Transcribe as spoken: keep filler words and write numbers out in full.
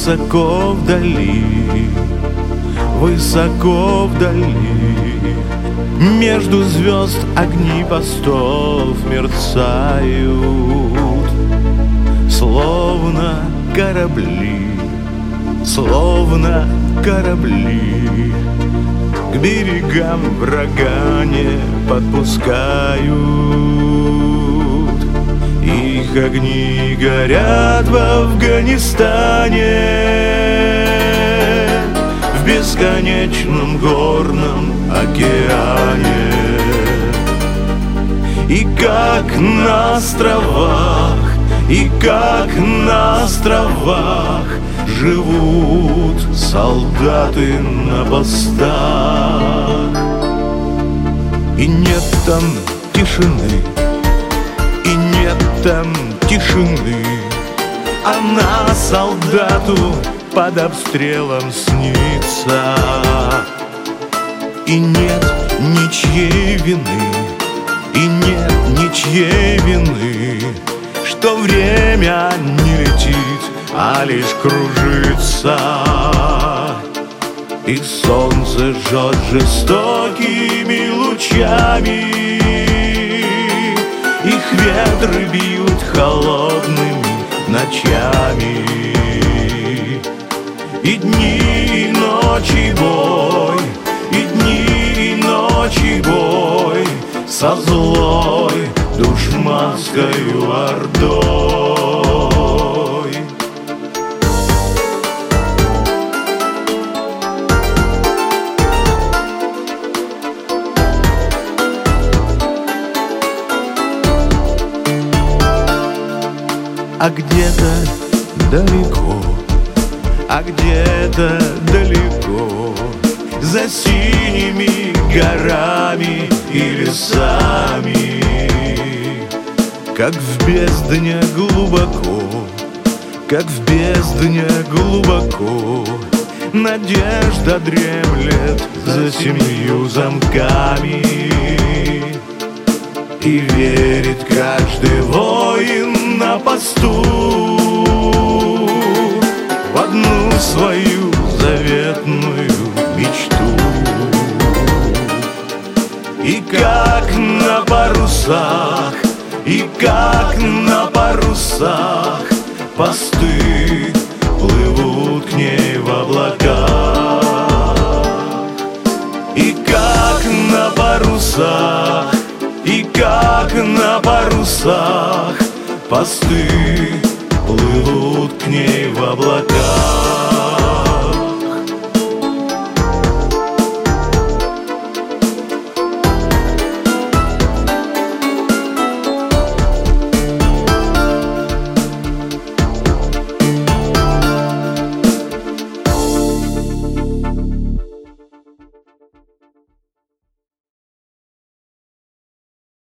высоко вдали, высоко вдали, между звезд огни постов мерцают, словно корабли, словно корабли, к берегам врага не подпускают. Их огни горят в Афганистане, в бесконечном горном океане. И как на островах, и как на островах живут солдаты на постах. И нет там тишины, и нет там тишины, она солдату под обстрелом снится. И нет ничьей вины, и нет ничьей вины, что время не летит, а лишь кружится. И солнце жжет жестокими лучами, их ветры бьют холодными ночами. И дни, и ночи бой, и дни, и ночи бой со злой душманскою ордой. А где-то далеко, а где-то далеко, за синими горами и лесами, как в бездне глубоко, как в бездне глубоко, надежда дремлет за семью замками. И верит каждый воин на посту в одну свою заветную мечту. И как на парусах, и как на парусах посты плывут к ней в облаках. И как на парусах, и как на парусах посты плывут к ней в облаках.